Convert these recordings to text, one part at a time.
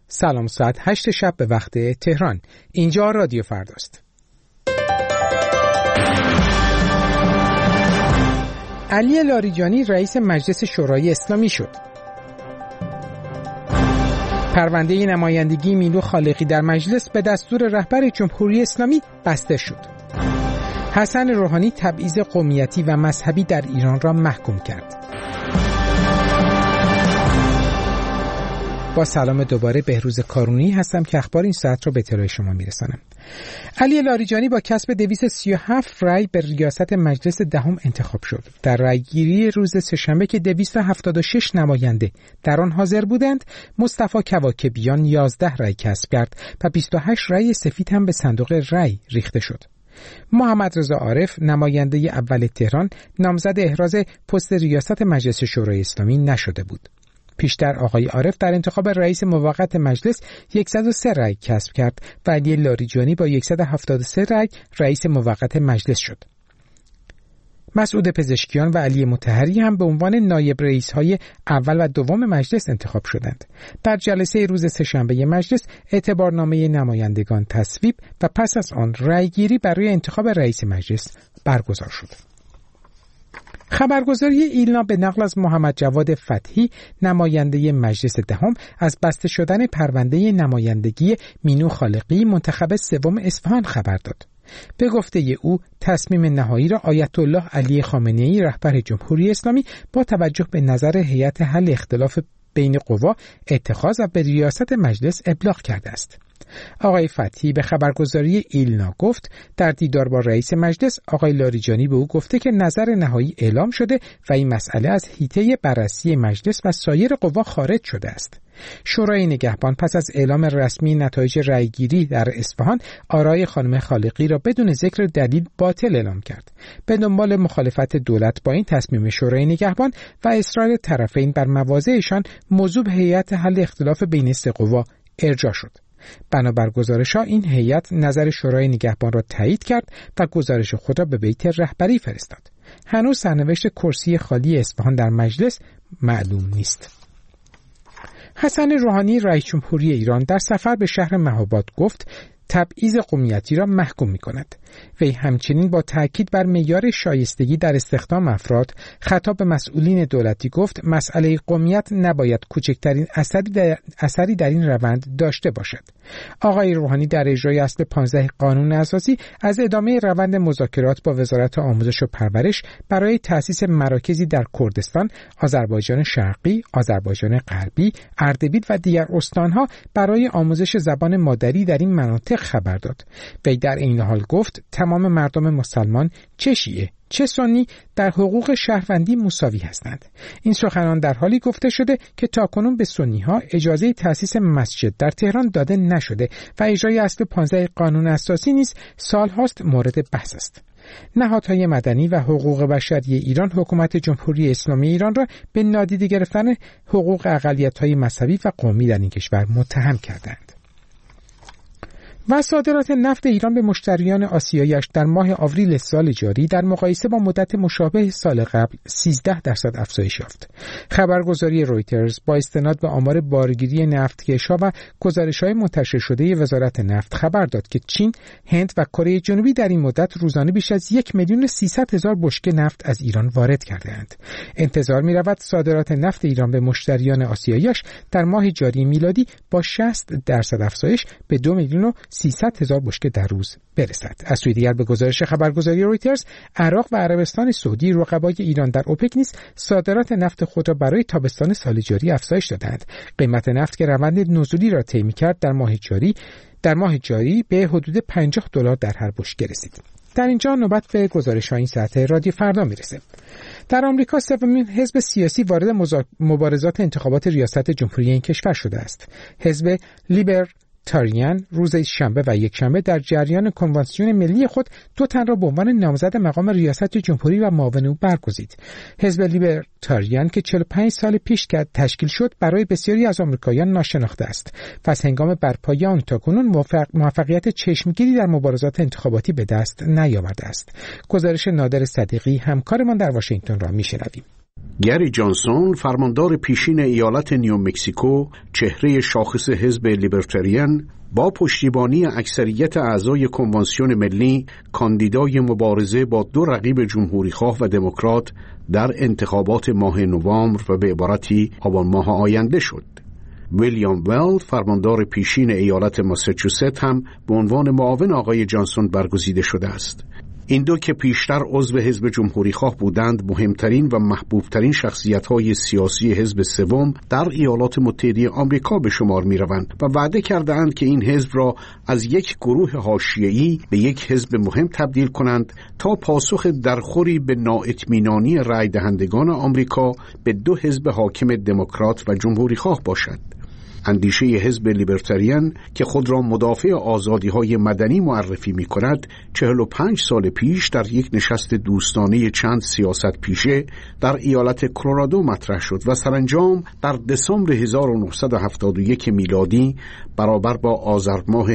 سلام، ساعت 8 شب به وقت تهران. اینجا رادیو فرداست. علی لاریجانی رئیس مجلس شورای اسلامی شد. پرونده نمایندگی مینو خالقی در مجلس به دستور رهبر جمهوری اسلامی بسته شد. حسن روحانی تبعیض قومیتی و مذهبی در ایران را محکوم کرد. با سلام دوباره، بهروز کارونی هستم که اخبار این ساعت را به اطلاع شما میرسانم. علی لاریجانی با کسب 237 رای به ریاست مجلس دهم انتخاب شد. در رایگیری روز سه‌شنبه که 276 نماینده در آن حاضر بودند، مصطفی کواکبیان 11 رای کسب کرد و 28 رای سفید هم به صندوق رای ریخته شد. محمد رضا عارف، نماینده اول تهران، نامزد احراز پست ریاست مجلس شورای اسلامی نشده بود. پیشتر آقای عارف در انتخاب رئیس موقت مجلس 103 رای کسب کرد و علی لاریجانی با 173 رای رئیس موقت مجلس شد. مسعود پزشکیان و علی مطهری هم به عنوان نایب رئیس‌های اول و دوم مجلس انتخاب شدند. در جلسه روز سه‌شنبه مجلس اعتبارنامه نمایندگان تصویب و پس از آن رایگیری برای انتخاب رئیس مجلس برگزار شد. خبرگزاری ایلنا به نقل از محمد جواد فتحی، نماینده مجلس دهم، از بسته شدن پرونده نمایندگی مینو خالقی منتخب سوم اصفهان خبر داد. به گفته او، تصمیم نهایی را آیت الله علی خامنه‌ای رهبر جمهوری اسلامی با توجه به نظر هیئت حل اختلاف بین قوا اتخاذ و به ریاست مجلس ابلاغ کرده است. آقای فتحی به خبرگزاری ایلنا گفت در دیدار با رئیس مجلس آقای لاریجانی به او گفته که نظر نهایی اعلام شده و این مسئله از حیطه بررسی مجلس و سایر قوا خارج شده است. شورای نگهبان پس از اعلام رسمی نتایج رأیگیری در اصفهان، آرای خانم خالقی را بدون ذکر دلیل باطل اعلام کرد. به دنبال مخالفت دولت با این تصمیم شورای نگهبان و اصرار طرفین بر مواضعشان، موضوع به هیئت حل اختلاف بین سه قوا ارجاع شد. بنابر گزارش‌ها این هیئت نظر شورای نگهبان را تایید کرد و گزارش خود را به بیت رهبری فرستاد. هنوز سرنوشت کرسی خالی اصفهان در مجلس معلوم نیست. حسن روحانی رئیس جمهوری ایران در سفر به شهر مهاباد گفت تبعیض قومیتی را محکوم می‌کند. وی همچنین با تاکید بر معیار شایستگی در استخدام افراد، خطاب به مسئولین دولتی گفت مسئله قومیت نباید کوچکترین اثری در این روند داشته باشد. آقای روحانی در اجرای اصل 15 قانون اساسی از ادامه روند مذاکرات با وزارت آموزش و پرورش برای تأسیس مراکزی در کردستان، آذربایجان شرقی، آذربایجان غربی، اردبیل و دیگر استانها برای آموزش زبان مادری در این مناطق خبر داد. وی در این حال گفت تمام مردم مسلمان، چه شیعه چه سنی، در حقوق شهروندی مساوی هستند. این سخنان در حالی گفته شده که تاکنون به سنی‌ها اجازه تأسیس مسجد در تهران داده نشده و اجرای اصل 15 قانون اساسی نیز سال‌هاست مورد بحث است. نهادهای مدنی و حقوق بشری ایران حکومت جمهوری اسلامی ایران را به نادیده گرفتن حقوق اقلیت‌های مذهبی و قومی در این کشور متهم کردند. و صادرات نفت ایران به مشتریان آسیایی‌اش در ماه آوریل سال جاری در مقایسه با مدت مشابه سال قبل 13% افزایش یافت. خبرگزاری رویترز با استناد به آمار بارگیری نفتکش‌ها و گزارش‌های منتشر شده وزارت نفت خبر داد که چین، هند و کره جنوبی در این مدت روزانه بیش از 1,300,000 بشکه نفت از ایران وارد کرده‌اند. انتظار می‌رود صادرات نفت ایران به مشتریان آسیایی‌اش در ماه جاری میلادی با 60% افزایش به 2,300,000 بشکه در روز برسد. از سوی دیگر به گزارش خبرگزاری رویترز، عراق و عربستان سعودی رقبای ایران در اوپک نیز صادرات نفت خود را برای تابستان سال جاری افزایش دادند. قیمت نفت که روند نزولی را طی می‌کرد در ماه جاری به حدود $50 در هر بشکه رسید. در اینجا نوبت به گزارش‌های این ساعت رادیو فردا میرسه. در آمریکا سومین حزب سیاسی وارد مبارزات انتخابات ریاست جمهوری این کشور شده است. حزب لیبرتاریان روز شنبه و یکشنبه در جریان کنوانسیون ملی خود 2 تن را به عنوان نامزد مقام ریاست جمهوری و معاون او برگزید. حزب لیبرتاریان که 45 سال پیش تشکیل شد برای بسیاری از آمریکاییان ناشناخته است و از هنگام برپایی آن تاکنون موفقیت چشمگیری در مبارزات انتخاباتی به دست نیاورده است. گزارش نادر صدیقی همکارمان در واشنگتن را میشنویم. گری جانسون، فرماندار پیشین ایالت نیومکسیکو، چهره شاخص حزب لیبرتریان، با پشتیبانی اکثریت اعضای کنوانسیون ملی کاندیدای مبارزه با دو رقیب جمهوریخواه و دموکرات در انتخابات ماه نوامبر و به عبارتی آبان ماه آینده شد. ویلیام ولد، فرماندار پیشین ایالت ماساچوست، هم به عنوان معاون آقای جانسون برگزیده شده است. این دو که پیشتر عضو حزب جمهوریخواه بودند، مهمترین و محبوبترین شخصیت‌های سیاسی حزب سوم در ایالات متحده آمریکا به شمار می‌روند و وعده کرده‌اند که این حزب را از یک گروه حاشیه‌ای به یک حزب مهم تبدیل کنند تا پاسخ درخوری به نااطمینانی رای دهندگان آمریکا به دو حزب حاکم دموکرات و جمهوریخواه باشد. اندیشه حزب لیبرتریان که خود را مدافع آزادی‌های مدنی معرفی می‌کند، 45 سال پیش در یک نشست دوستانه چند سیاست پیشه در ایالت کلرادو مطرح شد و سرانجام در دسامبر 1971 میلادی برابر با آذر ماه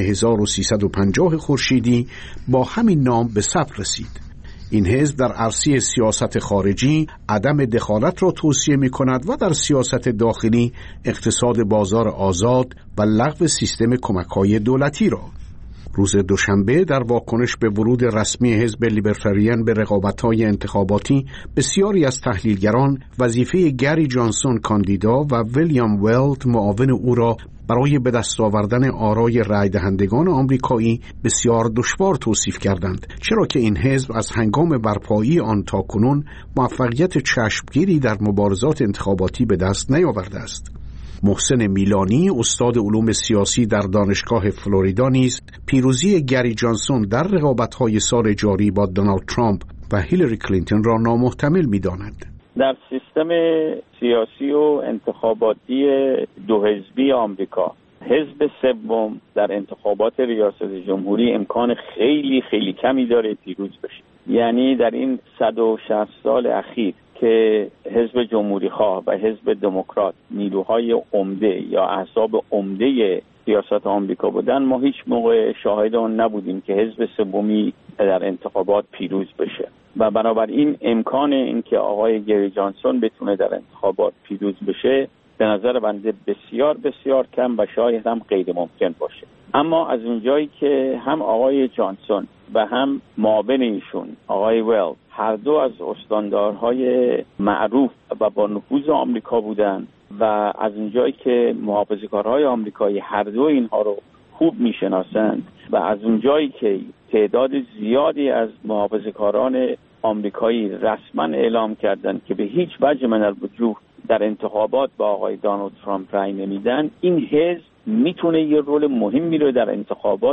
1350 خورشیدی با همین نام به ثبت رسید. این حزب در عرصه سیاست خارجی عدم دخالت را توصیه می کند و در سیاست داخلی اقتصاد بازار آزاد و لغو سیستم کمک‌های دولتی را. روز دوشنبه در واکنش به ورود رسمی حزب لیبرتریان به رقابت‌های انتخاباتی، بسیاری از تحلیلگران وظیفه گری جانسون کاندیدا و ویلیام ولد معاون او را برای به دست آوردن آرای رای دهندگان آمریکایی بسیار دشوار توصیف کردند، چرا که این حزب از هنگام برپایی آن تاکنون موفقیت چشمگیری در مبارزات انتخاباتی به دست نیاورده است. محسن میلانی، استاد علوم سیاسی در دانشگاه فلوریدا، نیز پیروزی گری جانسون در رقابت‌های سال جاری با دونالد ترامپ و هیلاری کلینتون را نامحتمل می‌داند. در سیستم سیاسی و انتخاباتی دو حزبی آمریکا، حزب سوم در انتخابات ریاست جمهوری امکان خیلی خیلی کمی داره پیروز بشه. یعنی در این 160 سال اخیر که حزب جمهوریخواه و حزب دموکرات نیروهای عمده یا احزاب عمده سیاست آمریکا بودن، ما هیچ موقع شاهد آن نبودیم که حزب سومی در انتخابات پیروز بشه و بنابراین امکان اینکه آقای گری جانسون بتونه در انتخابات پیروز بشه به نظر بنده بسیار بسیار کم و شاید هم غیر ممکن باشه. اما از اونجایی که هم آقای جانسون و هم معاون ایشون آقای ولد هر دو از استاندارهای معروف و با نفوذ آمریکا بودن و از اونجایی که محافظه‌کارهای آمریکایی هر دو اینها رو خوب میشناسند و از اونجایی که تعداد زیادی از محافظه‌کاران آمریکایی رسما اعلام کردند که به هیچ وجه من الوجوه در انتخابات با آقای دونالد ترامپ رای نمیدن، این حزب میتونه یه رول مهمی رو در انتخابات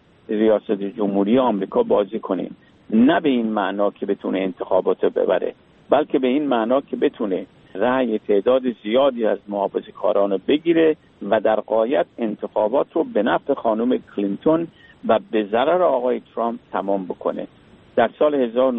ریاست جمهوری آمریکا بازی کنه. نه به این معنا که بتونه انتخابات رو ببره، بلکه به این معنا که بتونه رأی تعداد زیادی از محافظه‌کاران رو بگیره و در غایت انتخابات رو به نفع خانم کلینتون و به ضرر آقای ترامپ تمام بکنه. در سال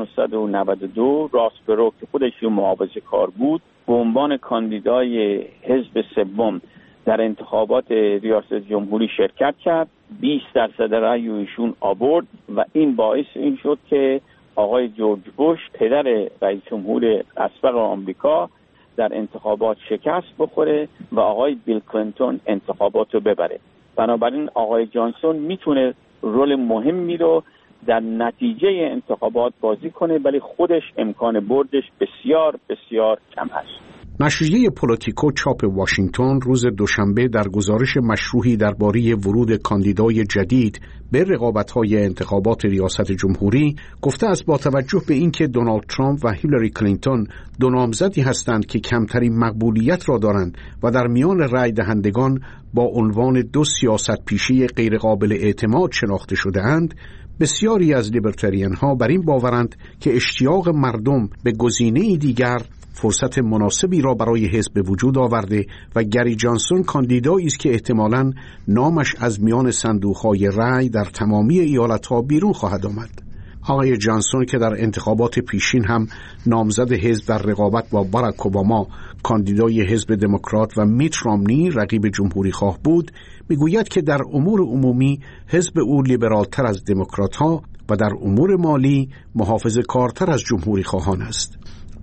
1992 راس پرو که خودش یه محافظه‌کار بود به عنوان کاندیدای حزب سوم در انتخابات ریاست جمهوری شرکت کرد، 20% رأی ایشون آورد و این باعث این شد که آقای جورج بوش پدر رئیس جمهور اسبق آمریکا در انتخابات شکست بخوره و آقای بیل کلینتون انتخابات رو ببره. بنابراین آقای جانسون میتونه رول مهمی رو در نتیجه انتخابات بازی کنه، ولی خودش امکان بردش بسیار بسیار کم هست. نشریه پولیتیکو چاپ واشنگتن روز دوشنبه در گزارش مشروحی درباره ورود کاندیدای جدید به رقابت‌های انتخابات ریاست جمهوری گفته است با توجه به اینکه دونالد ترامپ و هیلاری کلینتون دو نامزدی هستند که کمترین مقبولیت را دارند و در میان رای دهندگان با عنوان دو سیاست پیشه غیرقابل اعتماد شناخته شده اند، بسیاری از لیبرتریان ها بر این باورند که اشتیاق مردم به گزینه‌ای دیگر فرصت مناسبی را برای حزب وجود آورده و گری جانسون کاندیدایی است که احتمالاً نامش از میان صندوق‌های رای در تمامی ایالت‌ها بیرون خواهد آمد. آقای جانسون که در انتخابات پیشین هم نامزد حزب در رقابت با باراک اوباما، کاندیدای حزب دموکرات، و میت رامنی رقیب جمهوری خواه بود، میگوید که در امور عمومی حزب او لیبرالتر از دموکرات‌ها و در امور مالی محافظه‌کارتر از جمهوری خواهان است.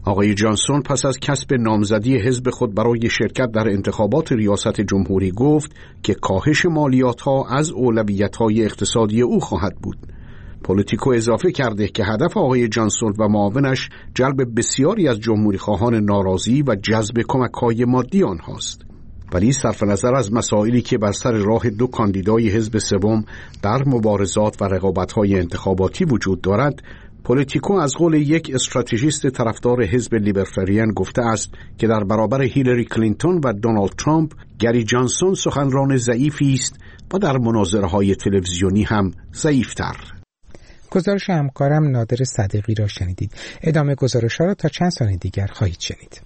آقای جانسون پس از کسب نامزدی حزب خود برای شرکت در انتخابات ریاست جمهوری گفت که کاهش مالیات‌ها از اولویت‌های اقتصادی او خواهد بود. پولیتیکو اضافه کرده که هدف آقای جانسون و معاونش جلب بسیاری از جمهوری خواهان ناراضی و جذب کمک‌های مادی آنهاست. ولی صرف نظر از مسائلی که بر سر راه دو کاندیدای حزب سوم در مبارزات و رقابت‌های انتخاباتی وجود دارد، پولیتیکو از قول یک استراتژیست طرفدار حزب لیبرتریان گفته است که در برابر هیلاری کلینتون و دونالد ترامپ گری جانسون سخنران ضعیفی است و در مناظره‌های تلویزیونی هم ضعیف‌تر. گزارش همکارم نادر صدیقی را شنیدید. ادامه گزارش‌ها را تا چند ثانیه دیگر خواهید شنید.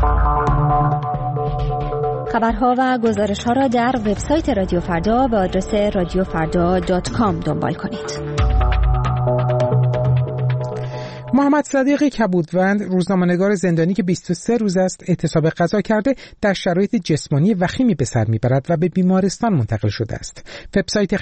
خبرها و گزارش‌ها را در وبسایت رادیو فردا به آدرس radiofarda.com دنبال کنید. محمد صدیق کبودوند، روزنامه‌نگار زندانی که 23 روز است اعتصاب غذا کرده، در شرایط جسمانی وخیمی به سر میبرد و به بیمارستان منتقل شده است. وبسایت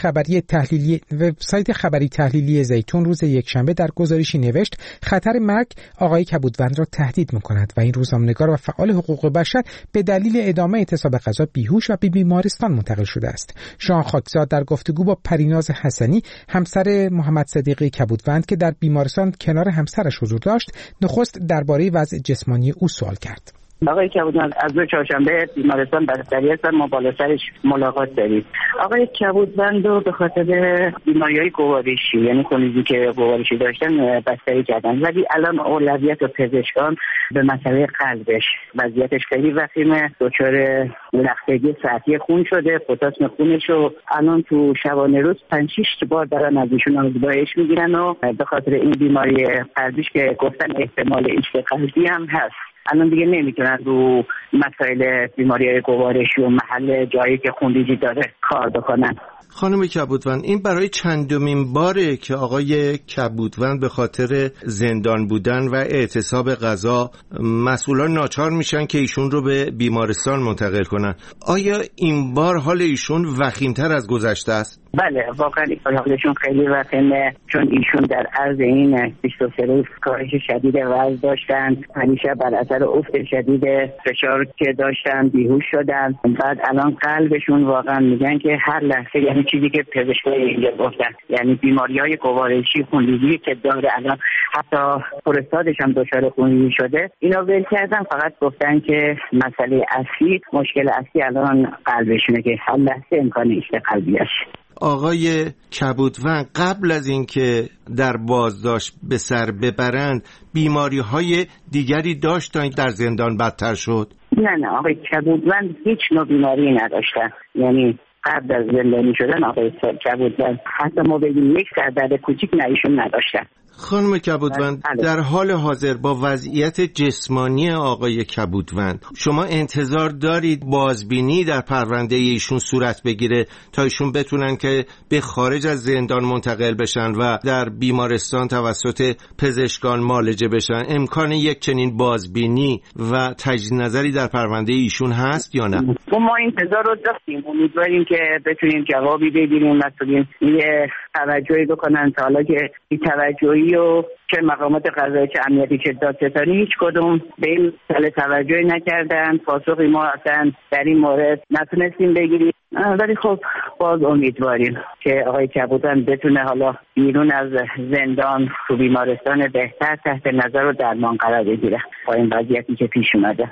خبری تحلیلی زیتون روز یکشنبه در گزارشی نوشت خطر مرگ آقای کبودوند را تهدید می‌کند و این روزنامه‌نگار و فعال حقوق بشر به دلیل ادامه اعتصاب غذا بیهوش و به بیمارستان منتقل شده است. شاه خاکزاد در گفتگو با پریناز حسنی، همسر محمد صدیق کبودوند که در بیمارستان کنار همسرش حضور داشت، نخست درباره وضع جسمانی او سوال کرد. آقای کبودوند از روز چهارشنبه بیمارستان بستری هستن، ما بالا سرش ملاقات داریم. آقای کبودوند رو به خاطر بیماری‌های گوارشی، یعنی خونریزی که گوارشی داشتن، بستری کردن، ولی الان اولویت پزشکان به مسئله قلبش، وضعیتش خیلی وخیمه، دچار لختگی سطحی خون شده، پتاسیم خونش رو الان تو شبانه روز 5-6 بار دارن از ایشون آزمایش میگیرن و به خاطر این بیماری قلبیش که گفتن احتمال ایست قلبی هم هست. الان دیگه نمیتونن رو مسائل بیماری گوارشی و محل جایی که خونریزی داره کار بکنن. خانم کبودوند، این برای چندمین باره که آقای کبودوند به خاطر زندان بودن و اعتصاب غذا مسئولان ناچار میشن که ایشون رو به بیمارستان منتقل کنن. آیا این بار حال ایشون وخیم‌تر از گذشته است؟ بله، واقعا حالشون خیلی وخیمه، چون ایشون در عرض این 23 روز کاهش شدید وزن داشتن، همیشه بر اثر افت شدید فشار که داشتن بیهوش شدن. بعد الان قلبشون واقعا میگن که هر لحظه، یعنی چیزی که پزشکای اینجا گفتن، یعنی بیماری‌های گوارشی، خونریزی که داره، الان حتی پروستاتش هم دچار خونریزی شده، اینا ول کردن. فقط گفتن که مسئله اصلی، مشکل اصلی الان قلبشونه که هر لحظه امکان ایست قلبی است. آقای کبودوند قبل از اینکه در بازداشت به سر ببرند بیماری‌های دیگری داشتن در زندان بدتر شد؟ نه، آقای کبودوند هیچ نوع بیماری نداشتن. یعنی قبل از زندانی شدن آقای کبودوند حتی ما بگیم یک سردرد کوچیک ایشون نداشتن. خانم کبودوند، در حال حاضر با وضعیت جسمانی آقای کبودوند شما انتظار دارید بازبینی در پرونده ایشون صورت بگیره تا ایشون بتونن که به خارج از زندان منتقل بشن و در بیمارستان توسط پزشکان معالجه بشن؟ امکان یک چنین بازبینی و تجدید نظری در پرونده ایشون هست یا نه؟ ما انتظار رو داشتیم، امیدواریم که بتونیم جوابی بگیریم، مثلا یه توجهی بکنن. تا حالا که این توجهی و چه مقامات قضایی چه امنیتی چه دادستانی هیچ کدوم به این مسئله توجهی نکردن. پاسخی ما اصلا در این مورد نتونستیم بگیریم، ولی خب باز امیدواریم که آقای کبودوند بتونه حالا بیرون از زندان تو بیمارستان بهتر تحت نظر و درمان قرار بگیره با این وضعیتی که پیش اومده.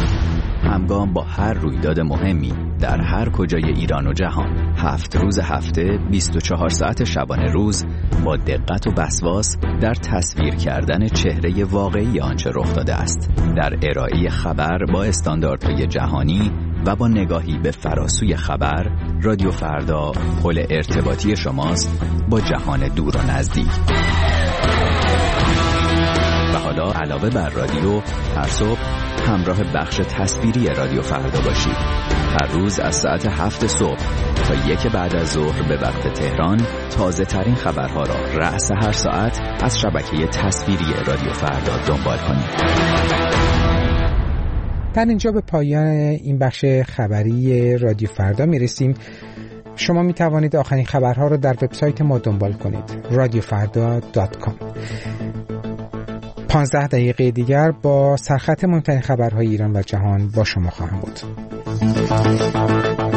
همگام با هر رویداد مهمی در هر کجای ایران و جهان، 7 روز هفته 24 ساعت شبانه روز با دقت و وسواس در تصویر کردن چهره واقعی آنچه رخ داده است، در ارائه خبر با استانداردهای جهانی و با نگاهی به فراسوی خبر، رادیو فردا پل ارتباطی شماست با جهان دور و نزدیک. و حالا علاوه بر رادیو، هر صبح همراه بخش تصویری رادیو فردا باشید. هر روز از ساعت 7 صبح تا 1 بعد از ظهر به وقت تهران تازه ترین خبرها را رأس هر ساعت از شبکه تصویری رادیو فردا دنبال کنید. در اینجا به پایان این بخش خبری رادیو فردا میرسیم. شما می توانید آخرین خبرها را در وبسایت ما دنبال کنید، radiofarda.com. 15 دقیقه دیگر با سرخط مهمترین خبرهای ایران و جهان با شما خواهم بود.